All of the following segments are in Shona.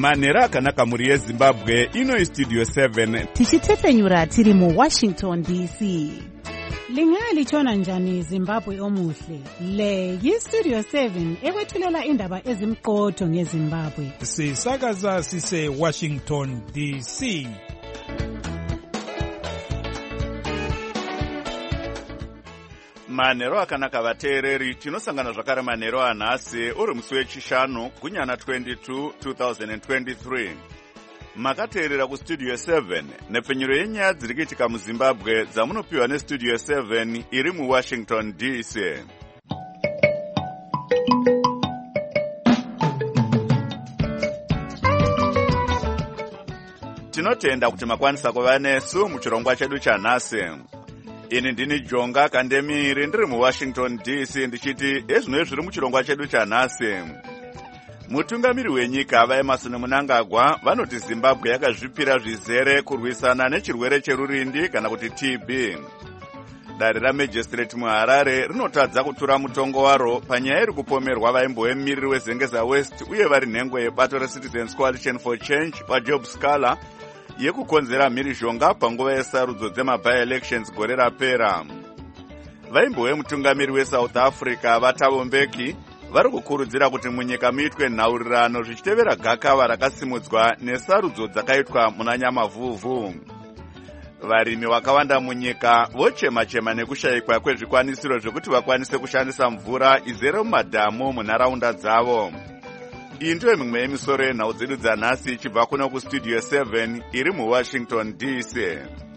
Manhero akanaka muri yeZimbabwe, ino Studio 7. Tichitepenyura tiri mu Washington DC. Lingalitshona njani Zimbabwe omuhle? Le yiStudio 7 ekwethulela indaba ezimqotho ngeZimbabwe. Sisakaza sise Washington DC. Manhero akanaka vateereri, tinosangana zvakare manhero anhasi uri musi wechishanu gunyana 22 2023. Makateerera kuStudio 7 nepfenyuro yenyaya dziri kuitika muZimbabwe dzamunopiwa neStudio 7 iri muWashington DC. Tinotenda kuti makwanisa kuva nesu muchirongwa chedu chanhasi. Ini ndini Jonga Kandemiri ndiri muWashington DC ndichiti ezvino zviri muchirongwa chedu chanhasi. Mutungamiri wenyika vaEmmerson Mnangagwa vanoti Zimbabwe yakazvipira zvizere kurwisana nechirwere cherurindi kana kuti TB. Dare raMagistrate muHarare rinotadza kutura mutongo waro panyaya iri kupomerwa vaimbovemiriri weZengeza West uye vari nhengo yebato reCitizens Coalition for Change vaJob Scala yekukonzera mhirizhonga panguva yesarudzo dzema-by-elections gore rapera. Vaimbove mutungamiri weSouth Africa vaThabo Mbeki vari kukurudzira kuti munyika muitwe nhaurirano zvichitevera gakava rakasimudzwa nesarudzo dzakaitwa muna Nyamavhuvhu. Varimi vakawanda munyika vochema-chema nekushayikwa kwezvikwanisiro zvekuti vakwanise kushandisa mvura izere mumadhamu munharaunda dzavo. Iyi ndiyo mimwe yemisoro yenhau dzedu dzanhasi ichibva kuno kuStudio 7 iri muWashington DC.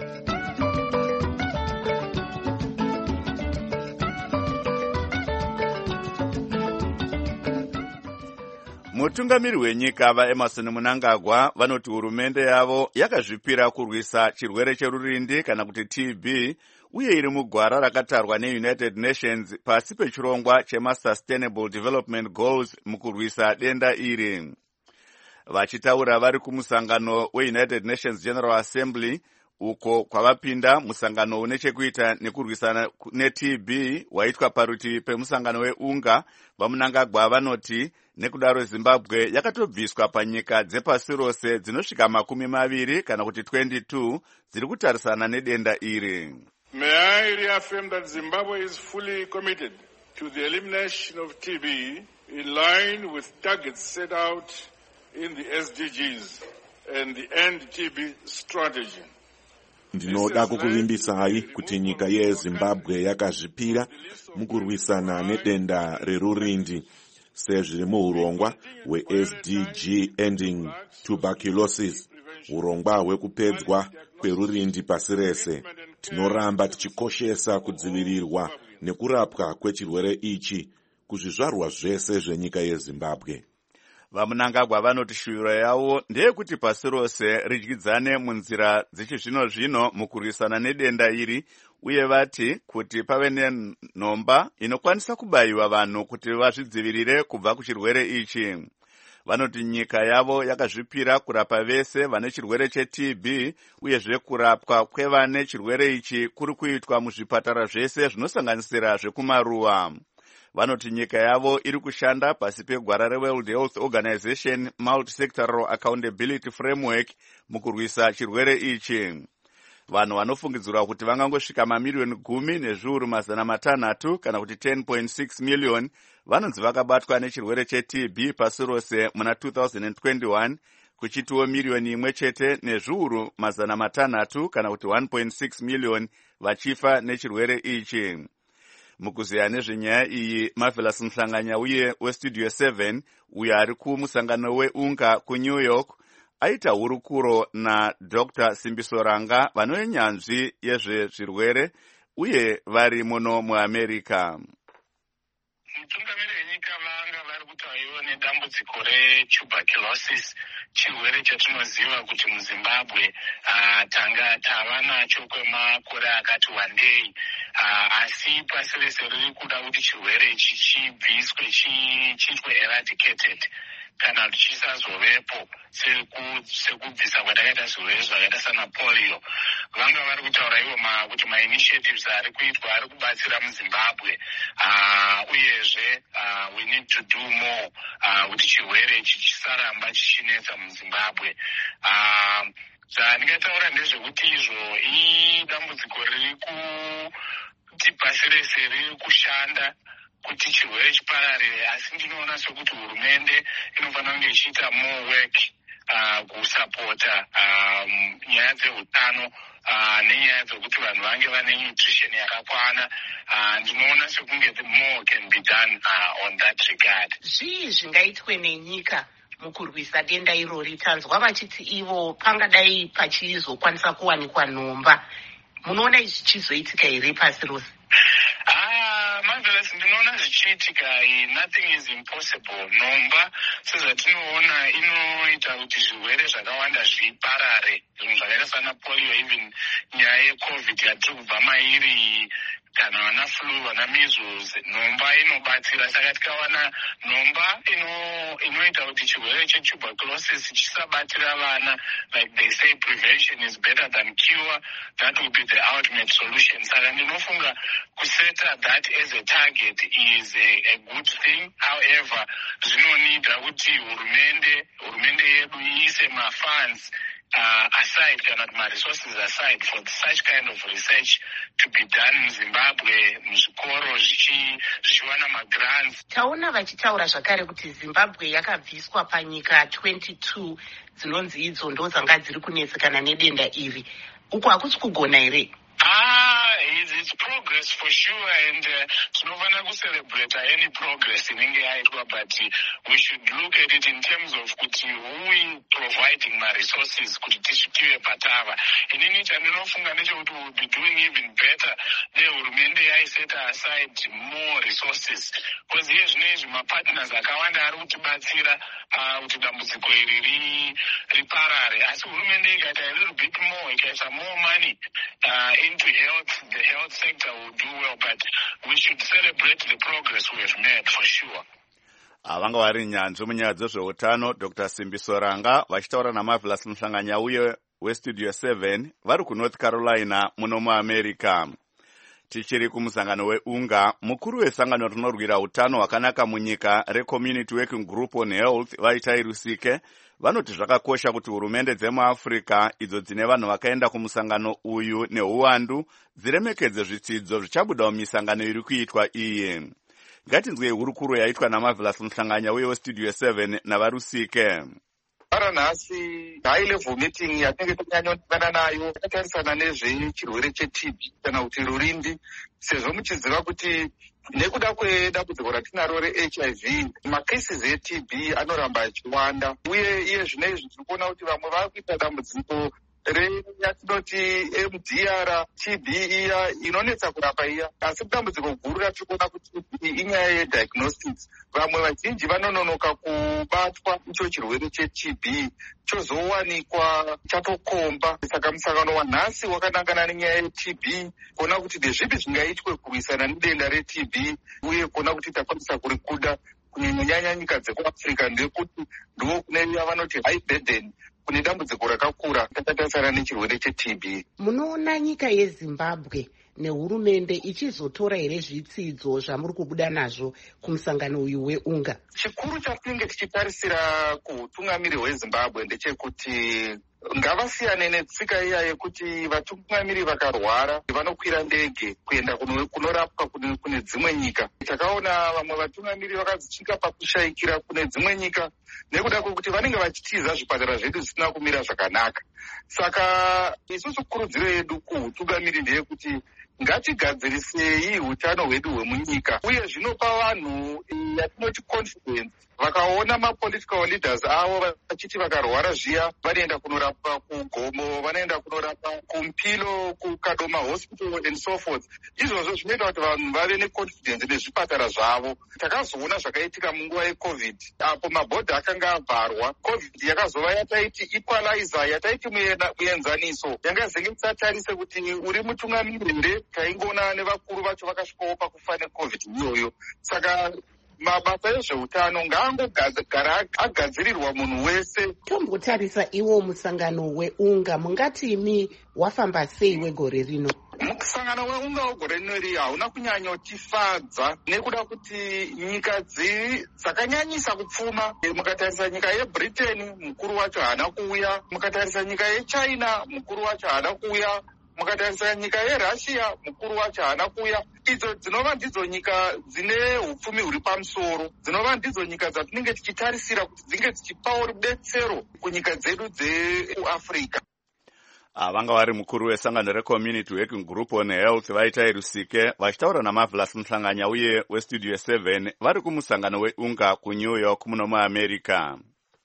Mutungamiri wenyika vaEmmerson Mnangagwa vanoti hurumende yavo yakazvipira kurwisa chirwere cherurindi kana kuti TB uye iri mugwara rakatarwa neUnited Nations pasi pechirongwa chema-Sustainable Development Goals mukurwisa denda iri. Vachitaura vari kumusangano weUnited Nations General Assembly uko kwavapinda musangano une chekuita nekurwisana neTB waitwa parutivi pemusangano weUNGA, vaMnangagwa vanoti nekudaro Zimbabwe yakatobviswa panyika dzepasi rose dzinosvika 20 kana kuti 22 dziri kutarisana nedenda iri. May I reaffirm that Zimbabwe is fully committed to the elimination of TB in line with targets set out in the SDGs and the End TB strategy. Ndinoda kukuvimbisai kuti nyika yeZimbabwe yakazvipira mukurwisana nedenda rerurindi sezviri muurongwa hweSDG Ending Tuberculosis, urongwa hwekupedzwa kwerurindi pasi rese. Tinoramba tichikoshesa kudzivirirwa nekurapwa kwechirwere ichi kuzvizvarwa zvese zvenyika yeZimbabwe. VaMnangagwa vanoti shuviro yavo ndeyekuti pasi rose ridyidzane munzira dzechizvino-zvino mukurwisana nedenda iri, uye vati kuti pave nenhomba inokwanisa kubayiwa vanhu kuti vazvidzivirire kubva kuchirwere ichi. Vanoti nyika yavo yakazvipira kurapa vese vane chirwere cheTB uyezve kurapwa kwevane chirwere ichi kuri kuitwa muzvipatara zvese zvinosanganisira zvekumaruwa. Vanoti nyika yavo iri kushanda pasi pegwara reWorld Health Organization Multi-Sectoral Accountability Framework mukurwisa chirwere ichi. Vanhu vanofungidzirwa kuti vangangosvika mamiliyoni 10,600 kana kuti 10.6 million vanonzi vakabatwa nechirwere cheTB pasi rose muna 2021, kuchitiwo miliyoni 1,500,000 kana kuti 1.6 million vachifa nechirwere ichi. Mukuziya nezvenyaya iyi, Marvelous Mhlanganya uye weStudio 7 uyo ari kumusangano weUNGA kuNew York aita hurukuro naDr. Simbiso Ranga vanonyanzvi yezvezvirwere uye vari muno muAmerica. Mutungamiri wenyika vanga vari kutauriwa nedambudziko retuberculosis, chirwere chatinoziva kuti muZimbabwe tanga tava nacho kwemakore akati wandei, asi pasi rese riri kuda kuti chirwere ichi chibviswe chiitwe eradicated kana kuti chisazovepo sekubvisa kwatakaita zvirwere zvakaita sana polio. Vanga vari kutaura ivo kuti ma-initiatives ari kuitwa ari kubatsira muZimbabwe, uyezve we need to do more kuti chirwere ichi chisaramba chichinetsa muZimbabwe. Zvandingataura ndezvekuti izvo idambudziko riri kuti pasi rese riri kushanda kuti chirwere chipararire, asi ndinoona sekuti hurumende inofanira kunge ichiita more work kusapota nyaya dzeutano nenyaya dzekuti vanhu vange vane nutrition yakakwana. Ndinoona sekunge more can be done on that regard. Zvii zvingaitwe nenyika mukurwisa denda irori? Tanzwa vachiti ivo pangadai pachizokwanisa kuwanikwa nhomba. Munoona izvi zvichizoitika here pasi rose? Marvelous, ndinoona zvichiitika. Nothing is impossible. Nhomba sezvatinoona inoita kuti zvirwere zvakawanda zviparare, zvinhu zvakaita sana polio, even nyaya yecovid yatiri kubva mairi, kana vana flu, vana measles. Nhomba inobatsira. Saka tikawana nhomba inoita kuti chirwere chetuberculosis chisabatira vana, like they say prevention is better than cure, that will be the ultimate solution. Saka ndinofunga kuseta that as a target is a good thing. However, zvinonida kuti hurumende yedu iise ma-funds aside, kana ma-resources aside for such kind of research to be done in Zimbabwe, muzvikoro zvichiwana ma-grants. Taona vachitaura zvakare kuti Zimbabwe yakabviswa panyika 22 dzinonzi idzo ndo dzanga dziri kunetsekana nedenda iri. Uku hakusi kugona here? It's progress for sure, and tinofanira kucelebrate any progress inenge yaitwa, but we should look at it in terms of kuti who is providing my resources kuti tisvike patava. Inini chandinofunga ndechekuti we will be doing even better hurumende yaiseta aside more resources, because iye zvinezvi mapartners akawanda ari kutibatsira kuti dambudziko iri riparare, asi hurumende ikaita a little bit more, ikaisa more money into health, the health sector will do well, but we should celebrate the progress we have made for sure. Vanga vari nyanzvi munyaya dzezveutano Dr. Simbiso Ranga vachitaura naMarvelous Muhlanganya uye weStudio 7 vari kuNorth Carolina muno muAmerica. Tichiri kumusangano weUNGA, mukuru wesangano rinorwira utano hwakanaka munyika reCommunity Working Group on Health Vaitai Rusike vanoti zvakakosha kuti hurumende dzemuAfrica idzo dzine vanhu vakaenda kumusangano uyu neuwandu dziremekedze zvitsidzo zvichabuda mumisangano iri kuitwa iyi. Ngatinzwe hurukuro yaitwa naMarvelous Muhlanganya uye weStudio 7 navarusike. Nhasi high level meeting yatinenge tanyanyondana nayo takatarisana nezvechirwere cheTB kana kuti rurindi, sezvo muchiziva kuti nekuda kwedambudziko ratinaro reHIV macases eTB anoramba achiwanda, uye iye zvinezvi tiri kuona kuti vamwe vakuita dambudziko yatinoti MDR TB iya inonetsa kurapa iya, asi dambudziko guru ratiri kuona kuti inyaya yediagnostics. Vamwe vazhinji vanononoka kubatwa icho chirwere cheTB chozowanikwa chatokomba. Saka musangano wanhasi wakanangana nenyaya yeTB kuona kuti ndezvipi zvingaitwe kurwisana nedenda reTB, uye kuona kuti takwanisa kurikuda kunyanya nyika dzekuAfrica, ndekuti ndo kune vanoti high burden, kune dambudziko rakakura takatarisana nechirwere cheTB. Munoona nyika yeZimbabwe nehurumende ichizotora here zvitsidzo zvamuri kubuda nazvo kumusangano uyu weUNGA? Chikuru chatinenge tichitarisira kuutungamiri hweZimbabwe ndechekuti ngavasiyane netsika iya yekuti vatungamiri vakarwara vanokwira ndege kuenda kunorapwa kune dzimwe nyika. Takaona vamwe vatungamiri vakazosvika pakushaikira kune dzimwe nyika nekuda kwekuti vanenge vachitiza zvipatara zvedu zvisina kumira zvakanaka. Saka isusu kurudziro yedu kuutungamiri ndeyekuti ngatigadzirisei utano hwedu hwemunyika, uye zvinopa vanhu yatinoti confidence. Vakaona mapolitical leaders avo vachiti vakarwara zviya vanoenda kunorapwa kuGomo, vanoenda kunorapwa kuMpilo, kuKadoma Hospital and so forth. Izvozvo zvinoita kuti vanhu vave neconfidence nezvipatara zvavo. Takazoona zvakaitika munguva yeCovid, apo mabhodha akanga avharwa. Covid yakazova yataiti equalizer, yataiti muenzaniso, yangazenge tisatarise kuti uri mutungamiri here. Taingoona nevakuru vacho vakasvikawo pakufa neCovid iyoyo. Saka mabasa ezveutano ngaangogara agadzirirwa munhu wese. Tombotarisa iwo musangano weUNGA, mungati imi wafamba sei wegore rino? Musangano weUNGA wegore rino iri hauna kunyanyotifadza nekuda kuti nyika dzakanyanyisa kupfuma. Mukatarisa nyika yeBritain mukuru wacho haana kuuya, mukatarisa nyika yeChina mukuru wacho haana kuuya, mukatarisa nyika yeRussia mukuru wacho haana kuuya. Idzo dzinova ndidzo nyika dzine upfumi huri pamusoro, dzinova ndidzo nyika dzatinenge tichitarisira kuti dzinge dzichipawo rudetsero kunyika dzedu dzekuAfrica. Vanga vari mukuru wesangano reCommunity Working Group on Health vaita Rusike vachitaura naMarvelous Muhlanganya uye weStudio 7 vari kumusangano weUNGA kuNew York muno muAmerica.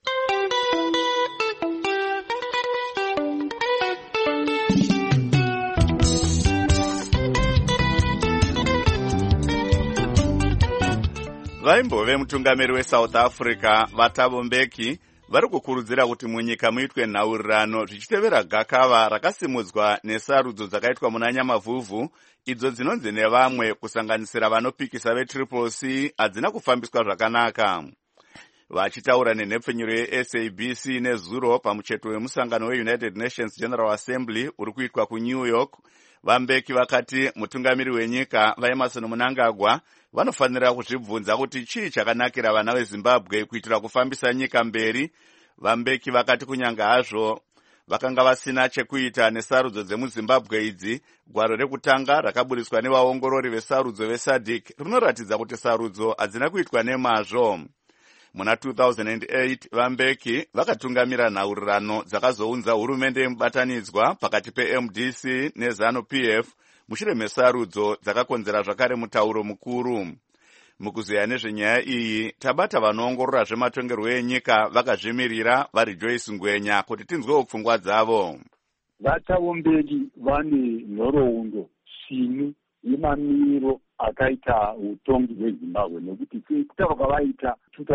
Vaimbove mutungamiri weSouth Africa Vatabo Mbeki vari kukurudzira kuti munyika muitwe nhaurirano zvichitevera gakava rakasimudzwa nesarudzo dzakaitwa muna Nyamavhuvhu, idzo dzinonzi nevamwe kusanganisira vanopikisa veTriple C hadzina kufambiswa zvakanaka. Vachitaura nenhepfenyuro yeSABC nezuro pamucheto wemusangano weUnited Nations General Assembly uri kuitwa kuNew York, Vambeki vakati mutungamiri wenyika vaEmmerson Mnangagwa vanofanira kuzvibvunza kuti chii chakanakira vana veZimbabwe kuitira kufambisa nyika mberi. Vambeki vakati kunyanga hazvo vakanga vasina chekuita nesarudzo dzemuZimbabwe idzi, gwaro rekutanga rakaburiswa nevaongorori vesarudzo veSADC rinoratidza kuti sarudzo hadzina kuitwa nemazvo. Muna 2008 Vambeki vakatungamira nhaurirano dzakazounza hurumende yemubatanidzwa pakati peMDC neZANU-PF mushure mesarudzo dzakakonzera zvakare mutauro mukuru. Mukuzeya nezvenyaya iyi tabata vanoongorora zvematongerwo enyika vakazvimirira vari Joyce Ngwenya kuti tinzwewo pfungwa dzavo. Vatabo Mbeki vane nhoroondo shinu yemamiriro akaita utongi hweZimbabwe, nekuti kutaura kwavaita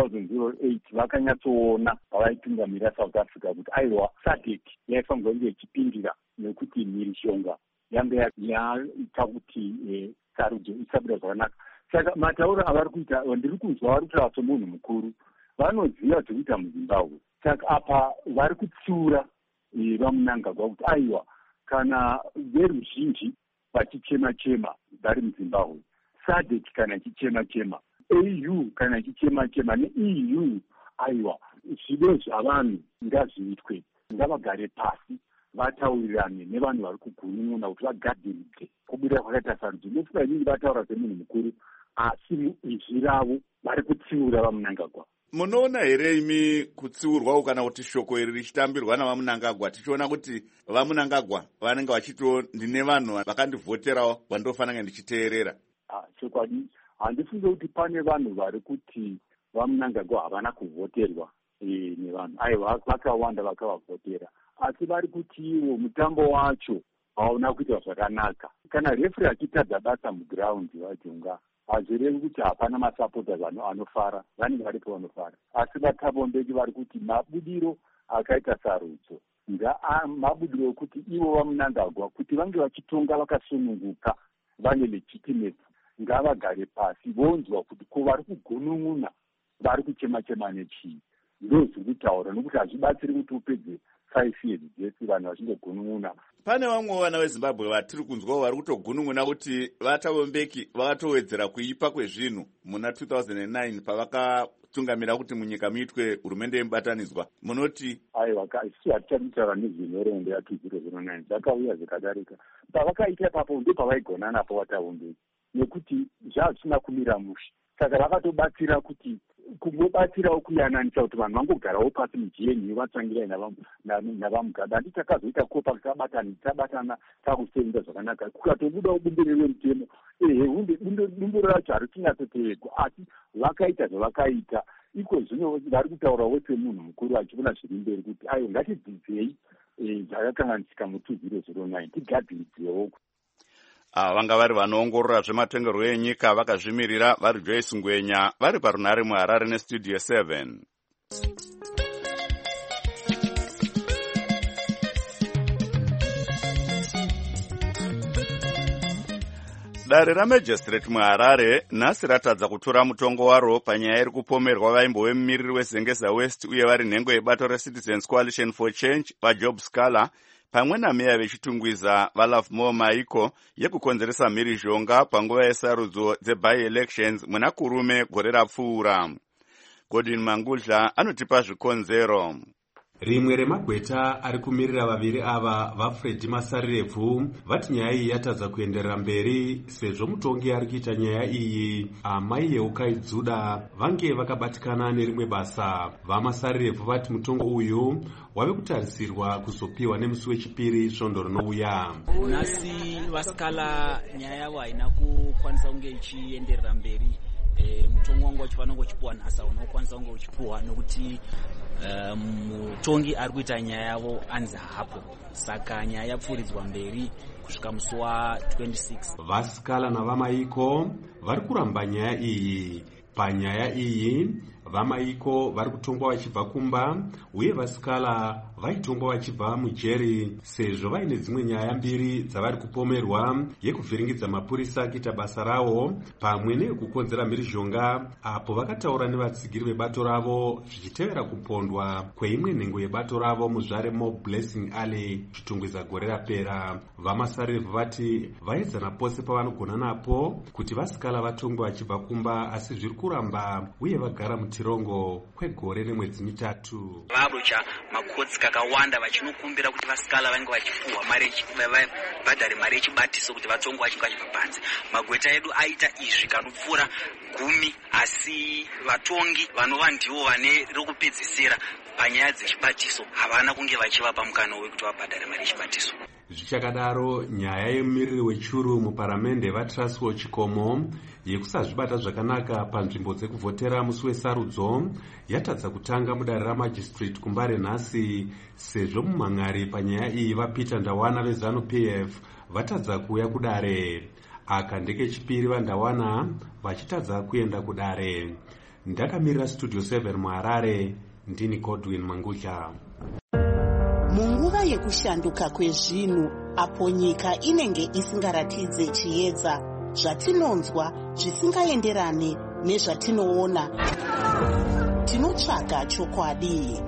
2008 vakanyatsoona pavaitungamira South Africa kuti aiwa SADC yaifanirwa kunge ichipindira nekuti mhirishonga yanga yaita kuti sarudzo isabuda zvakanaka. Saka matauro avari kuita, ndiri kunzwa vari kutaura somunhu mukuru, vanoziva zvekuita muZimbabwe. Saka apa vari kutsiura vaMnangagwa kuti aiwa kana veruzhinji vachichema-chema vari muZimbabwe, SADC kana ichichema-chema, AU kana ichichema-chema, neEU, aiwa zvido zvavanhu ngazviitwe, ngavagare pasi vataurirane nevanhu vari kugunun'una kuti vagadhiridze kubuda kwakaita sarudzo. Nekuti vazhinji vataura semunhu mukuru, asi izvi ravo vari kutsiura vaMnangagwa. Munoona here imi kutsiurwa kana kuti shoko iri richitambirwa navaMnangagwa, tichiona kuti vaMnangagwa vanenge vachito ndine vanhu vakandivhoterawo vandofanira ndichiteerera? Chokwadi handifunge kuti pane vanhu vari kuti vaMnangagwa havana kuvhoterwa nevanhu, aiwa vakawanda vakavavhotera, asi vari kuti iwo mutambo wacho hauna kuita zvakanaka. Kana refri achitadza basa mugiraundi vajonga, hazvirevi kuti hapana masapoters anofara, vanenge varipo vanofara. Asi Vatabo Mbeki vari kuti mabudiro akaita sarudzo mabudiro okuti ivo vaMnangagwa kuti vange vachitonga vakasununguka vane legitimacy, ngavagare pasi vonzwa kuti ko vari kugunun'una vari kuchema-chema nechii. Ndozviri kutaura, nokuti hazvibatsiri kuti upedze 5 years dzese vanhu vachindogunun'una. Pane vamwe vana veZimbabwe vatiri kunzwawo vari kutogunun'una kuti Vatabo Mbeki vakatowedzera kuipa kwezvinhu muna 2009 pavakatungamira kuti munyika muitwe hurumende yemubatanidzwa. Munoti? Aiwa, isi hatichaitaura nezvenhoroondo ya2009 dzakauya zvikadarika. Pavakaita papo ndopavaigona napo Vatabo Mbeki, nekuti zvazvisina kumira mushe. Saka vakatobatsira kuti kungobatsirawo kuyananisa kuti vanhu vangogarawo pasi muGNU vatsangirai navaMugabe. Handi takazoita kopa tabatana takusenza zvakanaka, kukatobudawo bumbiro remutemo, bumbiro racho harichinyatsoteerwa, asi vakaita zvavakaita. Iko zvino vari kutaura wese munhu mukuru achiona zviri mberi kuti ayo ngatidzidzei zvakakanganisika mu2009 tigadzirisewo. Vanga vari vanoongorora zvematongerwo enyika vakazvimirira vari Joyce Ngwenya vari parunhare muHarare nestudio 7. Dare ramajistrate muHarare nhasi ratadza kutora mutongo waro panyaya iri kupomerwa vaimbowe mumiriri weZengeza West uye vari nhengo yebato reCitizens Coalition for Change vaJob Scala pamwe nameya vechitungwiza vaLovemore Maiko yekukonzeresa mhirizhonga panguva yesarudzo dzeby-elections muna Kurume gore rapfuura. Godwin Mangudla anotipa zvikonzero. Rimwe remagweta ari kumirira vaviri ava vaFredi Masarirevhu vati nyaya iyi yatadza kuenderera mberi sezvo mutongi ari kuita nyaya iyi amai yeUkaidzuda vange vakabatikana nerimwe basa. VaMasarirevhu vati mutongo uyu wave kutarisirwa kuzopiwa nemusi wechipiri svondo rinouya. Nhasi vaScala nyaya yavo haina kukwanisa kunge ichienderera mberi. Mutongo wangu wachifanira kuchipuwa nhasi unokwanisa kunge uchipuwa nokuti mutongi ari kuita nyaya yavo anzi hapo, saka nyaya yapfuuridzwa mberi kusvika musi wa26. VaScala navaMaiko vari kuramba nyaya iyi. Panyaya iyi vaMaiko vari kutongwa vachibva kumba uye vaScala vaitongwa vachibva mujeri sezvo vaine dzimwe nyaya mbiri dzavari kupomerwa yekuvhiringidza mapurisa akuita basa ravo pamwe neyekukonzera mhirizhonga apo vakataura nevatsigiri vebato ravo zvichitevera kupondwa kweimwe nhengo yebato ravo muzvare Mob Blessing Alley chitungwiza gore rapera. VaMasarirevhu vati vaedzana pose pavanogona napo kuti vaScala vatongwe vachibva kumba asi zviri kuramba uye vagara mutirongo kwegore nemwedzi mitatu. Varucha makodzi kakawanda vachinokumbira kuti vaScala vange vachipuwa mari vabhadhare mari yechibatiso kuti vatongwe vachinge vachibva panze. Magweta edu aita izvi kanopfuura 10 asi vatongi vanova ndivo vane rokupedzisira panyaya dzechibatiso havana kunge vachivapa mukana wekuti vabhadhare mari yechibatiso. Zvichakadaro nyaya yemumiriri wechuru muparamende vaTrustwell Chikomo yekusazvibata zvakanaka panzvimbo dzekuvhotera musi wesarudzo yatadza kutanga mudare ramajistrate kumbare nhasi sezvo mumhan'ari panyaya iyi vaPeter Ndawana veZANU-PF vatadza kuuya kudare. Aka ndekechipiri vaNdawana vachitadza kuenda kudare. Ndakamirira studio 7 muHarare, ndini Godwin Mangudla. Munguva yekushanduka kwezvinhu apo nyika inenge isingaratidze chiedza, zvatinonzwa zvisingaenderane nezvatinoona, tinotsvaga chokwadi.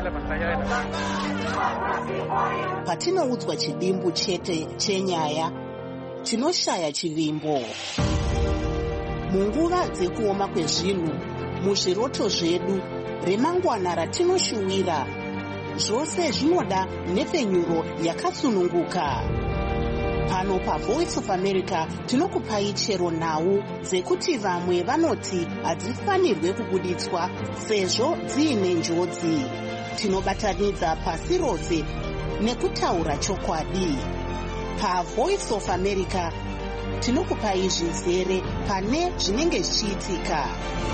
Patinoudzwa chidimbu chete chenyaya, tinoshaya chivimbo. Munguva dzekuoma kwezvinhu, muzviroto zvedu, remangwana ratinoshuwira, zvose zvinoda nhepfenyuro yakatsununguka. Pano paVoice of America tinokupai chero nhau dzekuti vamwe vanoti hadzifanirwe kubuditswa sezvo dziine njodzi. Tinobatanidza pasi rose nekutaura chokwadi. PaVoice of America tinokupai zvizere pane zvinenge zvichiitika.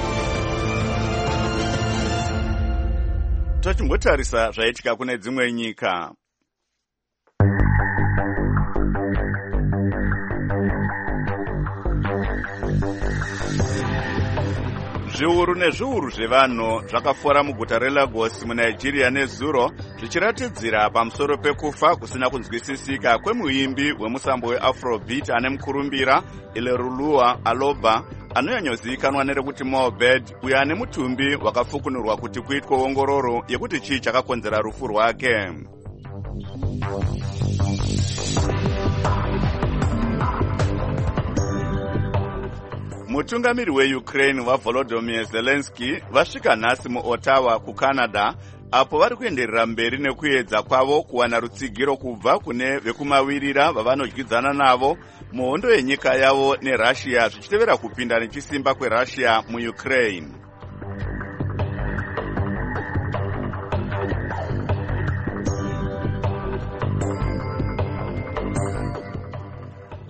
Tochimbotarisa zvaitika kune dzimwe nyika. Zviuru nezviuru zvevanhu zvakafora muguta reLagos muNigeria nezuro zvichiratidzira pamusoro pekufa kusina kunzwisisika kwemuimbi wemusambo weAfrobeat ane mukurumbira Ilerulua Aloba anoyanyozivikanwa nerekuti Mohbad, uyo ane mutumbi wakafukunurwa kuti kuitwe ongororo yekuti chii chakakonzera rufu rwake. Mutungamiri weUkraine waVolodymyr Zelensky vasvika nhasi muOttawa kuCanada apo vari kuenderera mberi nekuedza kwavo kuwana rutsigiro kubva kune vekumavirira vavanodyidzana navo muhondo yenyika yavo neRussia zvichitevera kupinda nechisimba kweRussia muUkraine.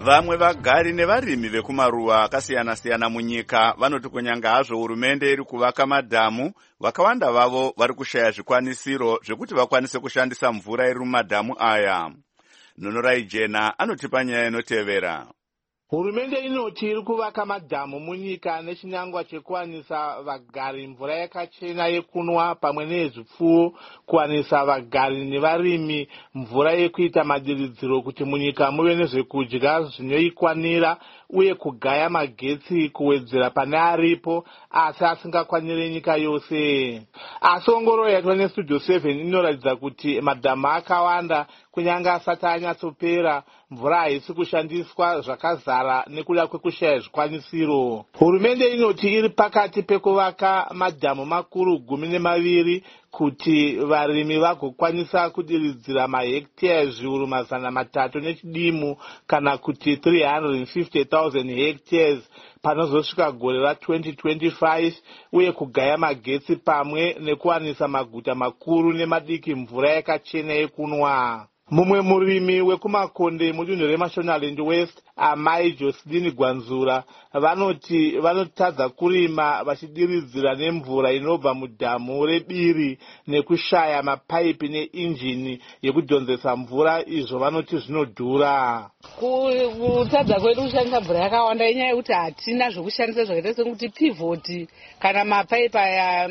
Vamwe vagari nevarimi vekumaruwa akasiyana-siyana munyika vanoti kunyanga hazvo hurumende iri kuvaka madhamu, vakawanda vavo vari kushaya zvikwanisiro zvekuti vakwanise kushandisa mvura iri mumadhamu aya. Nonorai Jena anotipa nyaya inotevera. Hurumende inoti iri kuvaka madhamu munyika nechinangwa chekuwanisa vagari mvura yakachena yekunwa pamwe nezvipfuwo, kuwanisa vagari nevarimi mvura yekuita madiridziro kuti munyika muve nezvekudya zvinoikwanira uye kugaya magetsi kuwedzera pane aripo asi asingakwanire nyika yose. Asi ongororo yaitwa neStudio 7 inoratidza kuti madhamu akawanda kunyange asati anyatsopera mvura haisi kushandiswa zvakazara nekuda kwekushaya zvikwanisiro. Hurumende inoti iri pakati pekuvaka madhamu makuru 12 kuti varimi vagokwanisa kudiridzira mahekteya zviuru 300 nechidimu kana kuti 350,000 hectares panozosvika gore ra2025 uye kugaya magetsi pamwe nekuwanisa maguta makuru nemadiki mvura yakachena yekunwa. Mumwe murimi wekumakonde mudunhu reMashonaland West, amai Jocelyn Gwanzura, vanoti vanotadza kurima vachidiridzira nemvura inobva mudhamu reBiri nekushaya mapaipi neinjini yekudhonzesa mvura, izvo vanoti zvinodhura. Kutadza kwedu kushandisa mvura yakawanda inyaya yekuti hatina zvokushandisa zvakaita sekuti pivoti kana mapaipi aya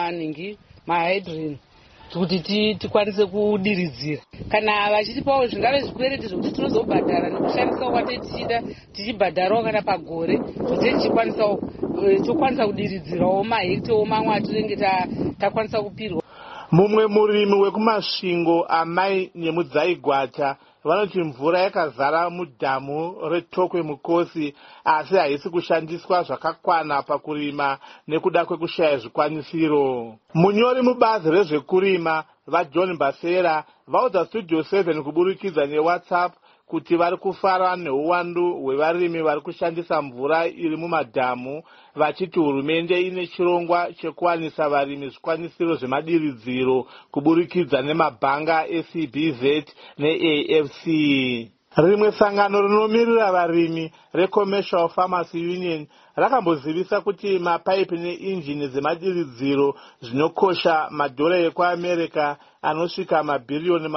mahydrin kuti tikwanise kudiridzira. Kana vachitipawo zvingave zvikwereti zvokuti tinozobhadhara nekushandisa kwate tichida tichibhadharawo kana pagore kuti tikwanisa kudiridzirawo mahektewo mamwe atinenge takwanisa kupirwa. Mumwe murimi wekumasvingo, amai Nyemudzaigwata, vanoti mvura yakazara mudhamu reTokwe Mukosi asi haisi kushandiswa zvakakwana pakurima nekuda kwekushaya zvikwanisiro. Munyori mubazi rezvekurima vaJohn Basera vaudza Studio 7 kuburikidza neWhatsApp kuti vari kufara neuwandu hwevarimi vari kushandisa mvura iri mumadhamu, vachiti hurumende ine chirongwa chekuwanisa varimi zvikwanisiro zvemadiridziro kuburikidza nemabhanga eCBZ neAFC. Rimwe sangano rinomirira varimi reCommercial Farmers Union rakambozivisa kuti mapaipi neinjini dzemadiridziro zvinokosha madhora ekuAmerica anosvika mabhiriyoni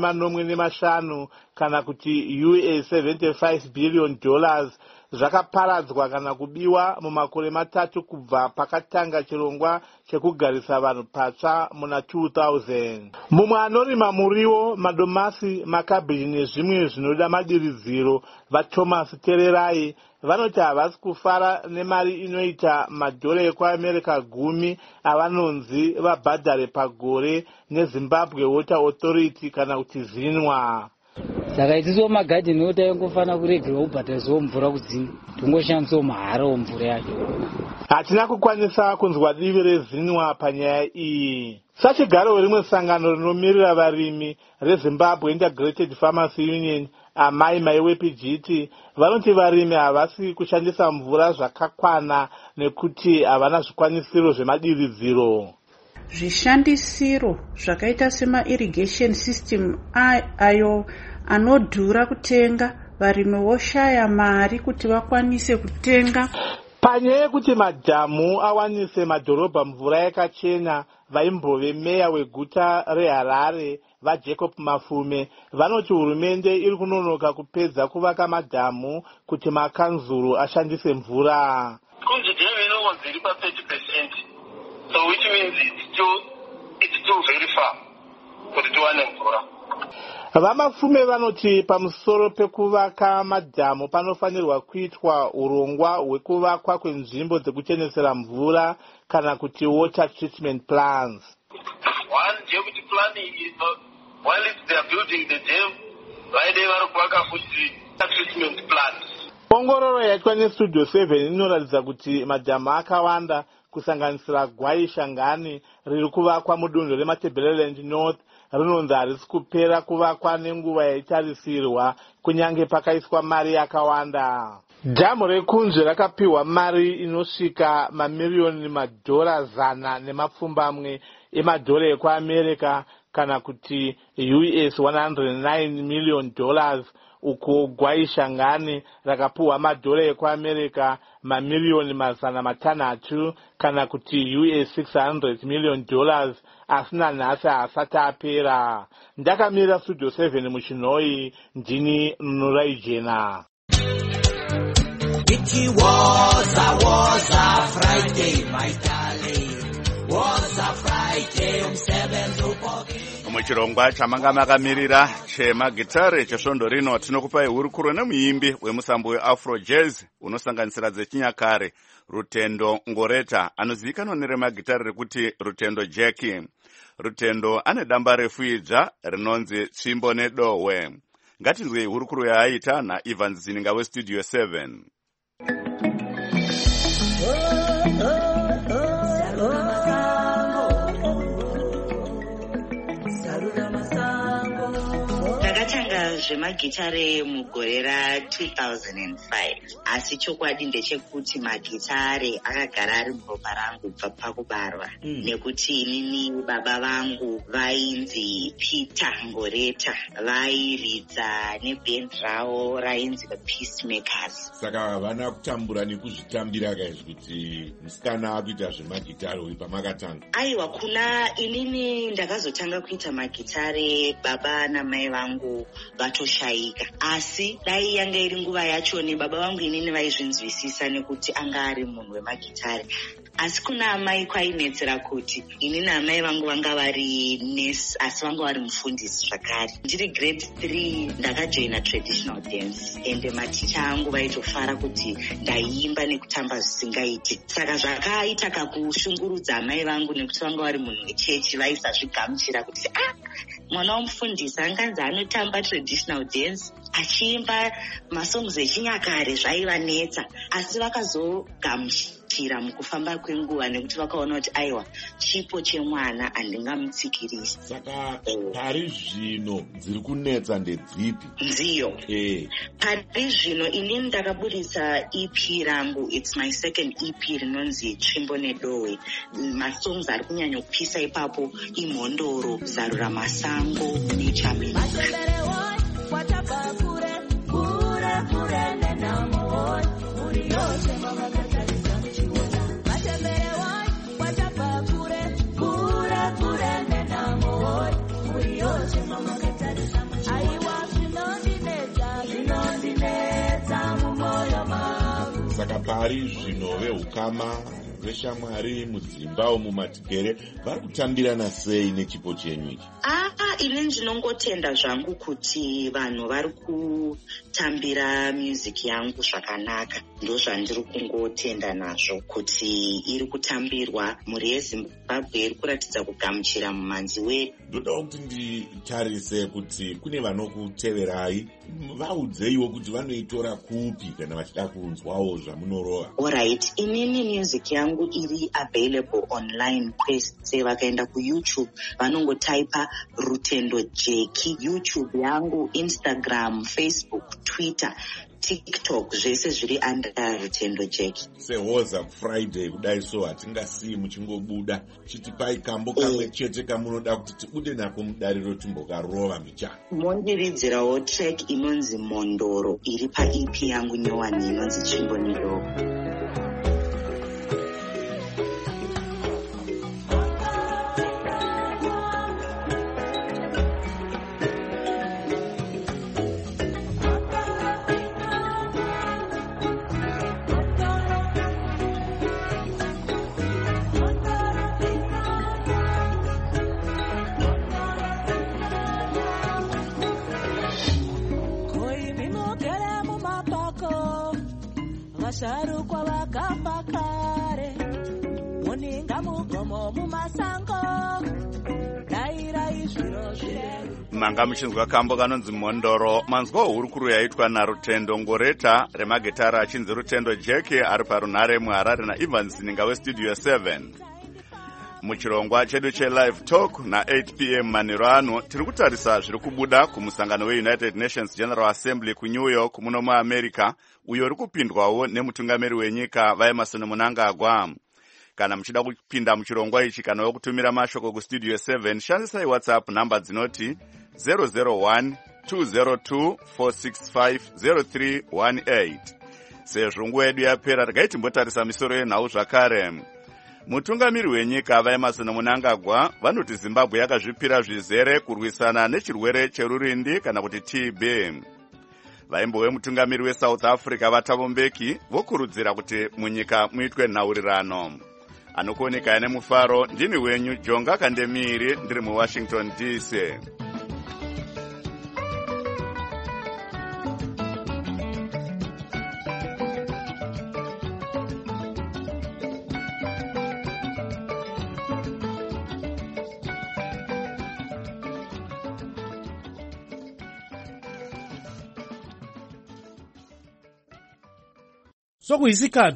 45 kana kuti $75 billion zvakaparadzwa kana kubiwa mumakore 3 kubva pakatanga chirongwa chekugarisa vanhu patsva muna 2000. Mumwe anorima muriwo, madomasi, makabhiji nezvimwe zvinoda madiridziro vaThomas Tererai vanoti havasi kufara nemari inoita madhora ekuAmerica 10 avanonzi vabhadhare pagore neZimbabwe Water Authority kana kuti ZINWA. Saka itiso magadheni ota yangofana kuregerwa kubhadharisawo mvura kudzini, tongoshandisawo mahara omvura yacho. Hatina kukwanisa kunzwa divi reZINWA panyaya iyi. Sachigaro rimwe sangano rinomirira varimi reZimbabwe Integrated Farmers Union, amai Maiwepijiti, vanoti varimi havasi kushandisa mvura zvakakwana nekuti havana zvikwanisiro zvemadiridziro. Zvishandisiro zvakaita sema-irrigation system ayo anodhura kutenga, varimi voshaya mari kuti vakwanise kutenga. Panyaya yekuti madhamu awanise madhorobha mvura yakachena, vaimbove meya weguta reHarare vaJacob Mafume vanoti hurumende iri kunonoka kupedza kuvaka madhamu kuti makanzuru ashandise mvura. Kunzi dam iri pa 30%, so which means it's still very far kuti tiwane mvura. Vamafume vanoti pamusoro pekuvaka madhamu panofanirwa kuitwa urongwa hwekuvakwa kwenzvimbo dzekuchenesera mvura kana kuti water treatment plans. One deputy planning is while they are building the dam, why they vari kuvaka futi treatment plans. Ongororo yaitwa neStudio 7 inoratidza kuti madhamu akawanda kusanganisira Gwai Shangani riri kuvakwa mudunhu reMatabeleland North rinonzi harisi kupera kuvakwa nenguva yaitarisirwa kunyange pakaiswa mari yakawanda. Dhamu rekunzve rakapiwa mari inosvika mamiriyoni madhora 100 emadhora ekuAmerica kana kuti $109 million uko gwaishangane rakapuhwa madhora ekuamerica mamiliyoni 600 kana kuti US $600 million, asina nhasi asati apera. Ndakamira Studio 7 muchinhoi, ndini Nurai Jena. It was a Friday, my darling. Was a Friday, 7 muchirongwa chamanga makamirira chemagitare chesvondo rino tinokupai hurukuro nemuimbi wemusambo weafro jazz unosanganisira dzechinyakare Rutendo Ngoreta, anozivikanwa neremagitare rekuti Rutendo Jackie. Rutendo ane damba refu idzva rinonzi Tsvimbo neDohwe. Ngatinzwei hurukuro yaaita naIvan Zininga weStudio 7. Takatanga zvemagitare mugore ra2005, asi chokwadi ndechekuti magitare akagara ari muropa rangu kubva pakubarwa, nekuti inini baba vangu vainzi Peter Ngoreta, vairidza neband ravo rainzi the Peacemakers. Saka havana kutambura nekuzvitambira kaizvi kuti musikana akuita zvemagitare uyu pamakatanga? Aiwa, kuna inini ndakazotanga kuita magitare, baba namai vangu vatoshaika, asi dai yanga iri nguva yachoni baba vangu inini vaizvinzwisisa nekuti anga ari munhu wemagitare. Asi kuna amai kwainetsera kuti inini amai vangu vanga vari nurse asi vanga vari mufundisi zvakare. Ndiri grade 3 ndakajoina traditional dance, ende maticha angu vaitofara kuti ndaimba nekutamba zvisingaiti. Saka zvakaita kakushungurudza amai vangu nekuti vanga vari munhu wechechi, vaisazvigamuchira kuti mwana womufundisi anganzi anotamba traditional dance achiimba masongs echinyakare zvaivanetsa, asi vakazogamuchira mukufamba kwenguva nekuti vakaona kuti aiwa chipo chemwana handingamutsikirisi. Saka pari zvino dziri kunetsa ndedzipi? Nziyo. Pari zvino inini ndakaburitsa EP rangu, it's my second EP, rinonzi Tsvimbo neDohwe. Masongs ari kunyanya kupisa ipapo imhondoro, Zarura Masango neChamini. Saka pari zvino vehukama veshamwari mudzimba umu matigere vari kutambirana sei nechipo chenyu ichi? Ini ndinongotenda zvangu kuti vanhu vari kutambira music yangu zvakanaka. Ndo zvandiri kungotenda nazvo, kuti iri kutambirwa, mhuri yeZimbabwe iri kuratidza kugamuchira mumanzi wedu. Ndoda kuti nditarise kuti kune vanokuteverai, vaudzeiwo kuti vanoitora kupi kana vachida kunzwawo zvamunorova. Alright, inini music yangu iri available online kwese. Vakaenda kuYouTube vanongotaipa Rutendo Jackie. YouTube yangu, Instagram, Facebook, Twitter, TikTok, zvese zviri under Rutendo Jackie. Sehoza Friday kudai, so hatingasii muchingobuda chitipai kambo kamwe chete kamunoda kuti tibude nako mudariro timbokarova michana. Mondiridzirawo track inonzi Mondoro iri paEP yangu nyowani inonzi Tsvimbo neDohwe. Vasharukwa vakafa kare, muninga mugomo mumasango, dairai zviro zvireru. Manga muchinzwa kambo kanonzi Mondoro. Manzwa hurukuro yaitwa naRutendo Ngoreta, remagitara achinzi Rutendo Jackie, ari parunhare muHarare, naIvan Zininga weStudio 7. Muchirongwa chedu cheLive Talk na8 p.m. manheru ano tiri kutarisa zviri kubuda kumusangano weUnited Nations General Assembly kuNew York muno muAmerica, uyo uri kupindwawo nemutungamiri wenyika vaEmerson Mnangagwa. Kana muchida kupinda muchirongwa ichi kana wekutumira mashoko kuStudio 7, shandisai WhatsApp namba dzinoti 001 202-465-0318. Sezvo nguva yedu yapera, regai timbotarisa misoro yenhau zvakare. Mutungamiri wenyika vaEmmerson Mnangagwa vanoti Zimbabwe yakazvipira zvizere kurwisana nechirwere cherurindi kana kuti TB. Vaimbo vemutungamiri weSouth Africa vaThabo Mbeki vokurudzira kuti munyika muitwe nhaurirano. Anokuoneka nemufaro, ndini wenyu Jonga Kandemiri, ndiri muWashington DC. Sokuyisikhathi